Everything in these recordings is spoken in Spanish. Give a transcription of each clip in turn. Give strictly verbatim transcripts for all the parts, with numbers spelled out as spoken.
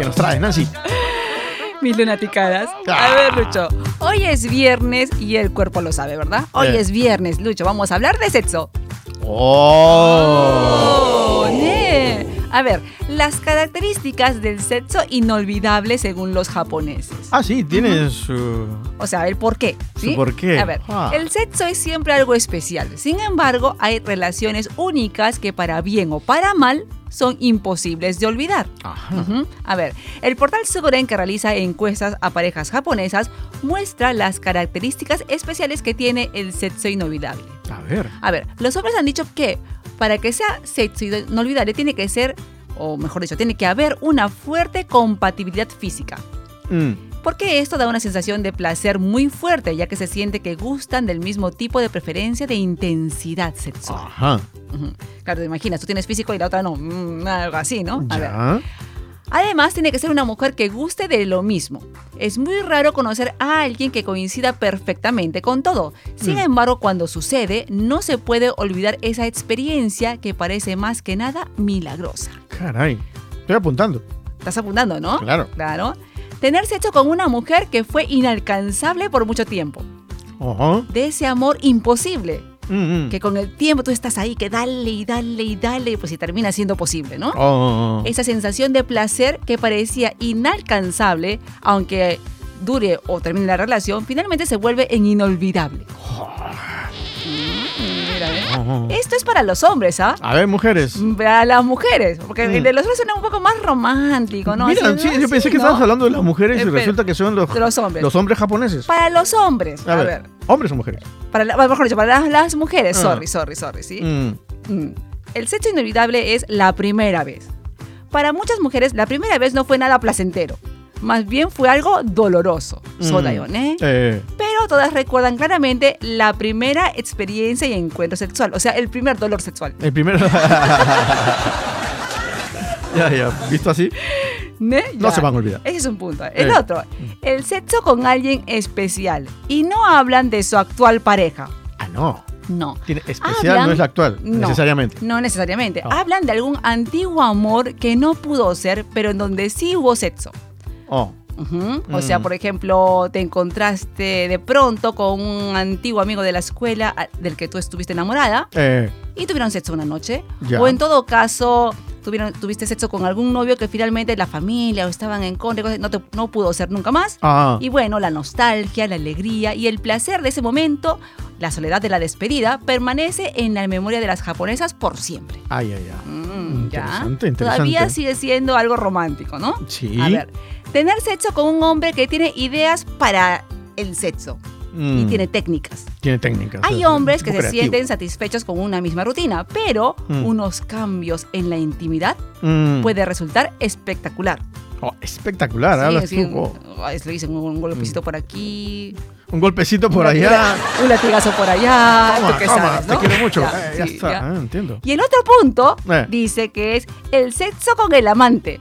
¿Qué nos traes, Nancy? Mis lunaticadas. Ah. A ver, Lucho. Hoy es viernes y el cuerpo lo sabe, ¿verdad? Hoy Eh. es viernes, Lucho. Vamos a hablar de sexo. ¡Oh! Oh, ne. A ver, las características del sexo inolvidable según los japoneses. Ah, sí, tiene su... O sea, el por qué. ¿sí? ¿Su por qué? A ver, Ah. el sexo es siempre algo especial. Sin embargo, hay relaciones únicas que para bien o para mal son imposibles de olvidar. Ajá. Ujú. A ver, el portal Sugoren, que realiza encuestas a parejas japonesas, muestra las características especiales que tiene el sexo inolvidable. A ver. A ver, los hombres han dicho que para que sea sexo inolvidable tiene que ser, o mejor dicho, tiene que haber una fuerte compatibilidad física. Mm. Porque esto da una sensación de placer muy fuerte, ya que se siente que gustan del mismo tipo de preferencia de intensidad sexual. Ajá. Ujú. Claro, te imaginas, tú tienes físico y la otra no, mm, algo así, ¿no? A ver. Ya. Además, tiene que ser una mujer que guste de lo mismo. Es muy raro conocer a alguien que coincida perfectamente con todo. Sin Mm. embargo, cuando sucede, no se puede olvidar esa experiencia que parece más que nada milagrosa. Caray. Estoy apuntando. ¿Estás apuntando, no? Claro. Claro. Tener sexo con una mujer que fue inalcanzable por mucho tiempo. Ajá. De ese amor imposible. Mm, mm. Que con el tiempo tú estás ahí, que dale y dale y dale, pues y termina siendo posible, ¿no? Oh. Esa sensación de placer que parecía inalcanzable, aunque dure o termine la relación, finalmente se vuelve en inolvidable. Mm, mira, ¿eh? Oh. Esto es para los hombres, ¿ah? A ver, mujeres. Para las mujeres, porque Mm. el de los hombres suena un poco más romántico, ¿no? Mira, Así, sí, ¿no? yo pensé Sí, que ¿no? estabas hablando de las mujeres y Espera. resulta que son los, De los hombres. los hombres japoneses. Para los hombres, A, ver, ¿hombres o mujeres? para la- mejor dicho, para las, las mujeres, Ah. sorry, sorry, sorry, ¿sí? Mm. Mm. El sexo inolvidable es la primera vez. Para muchas mujeres, la primera vez no fue nada placentero. Más bien fue algo doloroso. Mm. Sodayon, ¿eh? Eh, Pero todas recuerdan claramente la primera experiencia y encuentro sexual. O sea, el primer dolor sexual. el primero. Ya, ya. ¿Visto así? ¿Ne? No Ya. se van a olvidar. Ese es un punto. El Eh. otro, el sexo con alguien especial. Y no hablan de su actual pareja. Ah, no. No. Tiene especial, Hablan- no es la actual, No, necesariamente. No necesariamente. Ah. Hablan de algún antiguo amor que no pudo ser, pero en donde sí hubo sexo. Oh. Ujú. O sea, Mm. por ejemplo, te encontraste de pronto con un antiguo amigo de la escuela a- del que tú estuviste enamorada Eh, y tuvieron sexo una noche. Ya. O en todo caso, tuvieron, tuviste sexo con algún novio que finalmente la familia o estaban en contra, cosas, no, te- no pudo ser nunca más. ah. Y bueno, la nostalgia, la alegría y el placer de ese momento, la soledad de la despedida, permanece en la memoria de las japonesas por siempre. Ay, ay, ay. Mm, ya. Interesante, interesante. Todavía sigue siendo algo romántico, ¿no? Sí. A ver, tener sexo con un hombre que tiene ideas para el sexo y Mm, tiene técnicas. tiene técnicas. Hay es un hombres que tipo se creativo. sienten satisfechos con una misma rutina, pero Mm. unos cambios en la intimidad Mm. puede resultar espectacular. Oh, espectacular, Sí, hablas así, tú. Oh, ay, le dicen un golpecito por aquí, un golpecito por un allá. lati- un latigazo por allá, Toma, tú qué toma, sabes, te ¿no? quiero mucho. Ya, Eh, ya sí, está, ya. ah, entiendo. Y el otro punto Eh. dice que es el sexo con el amante.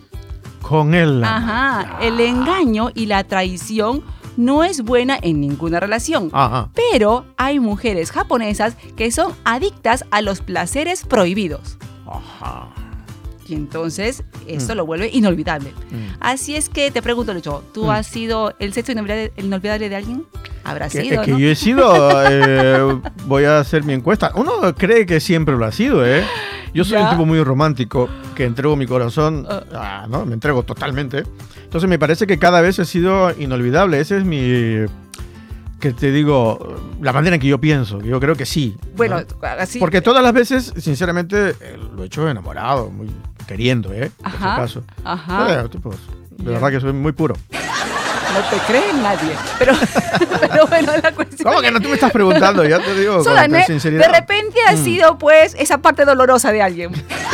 Con él. Ajá, el engaño y la traición no es buena en ninguna relación. Ajá. Pero hay mujeres japonesas que son adictas a los placeres prohibidos. Ajá. Y entonces esto Mm. lo vuelve inolvidable. Mm. Así es que te pregunto, Lucho, ¿tú Mm. has sido el sexo inolvidable, inolvidable de alguien? Habrá Que, sido, que ¿no? yo he sido, eh, voy a hacer mi encuesta. Uno cree que siempre lo ha sido, ¿eh? Yo soy Ya. un tipo muy romántico, que entrego mi corazón, Ah. ah, ¿no? Me entrego totalmente. Entonces me parece que cada vez he sido inolvidable. Ese es mi, que te digo, la manera en que yo pienso. Yo creo que sí. ¿no? Bueno, así... Porque todas las veces, sinceramente, eh, lo he hecho enamorado, muy queriendo, ¿eh? Por si Ajá, acaso. ajá. Eh, tipos, de Ya. verdad que soy muy puro. No te cree nadie. Pero, pero bueno, la cuestión... ¿Cómo que no? Tú me estás preguntando, ya te digo con, Solan, con ¿eh? sinceridad. De repente ha Mm. sido, pues, esa parte dolorosa de alguien.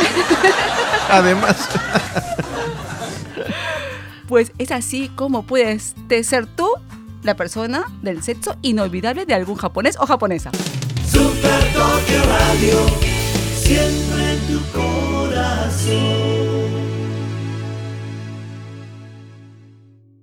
Además, Pues es así como puedes te ser tú la persona del sexo inolvidable de algún japonés o japonesa. Super Tokyo Radio, siempre en tu corazón.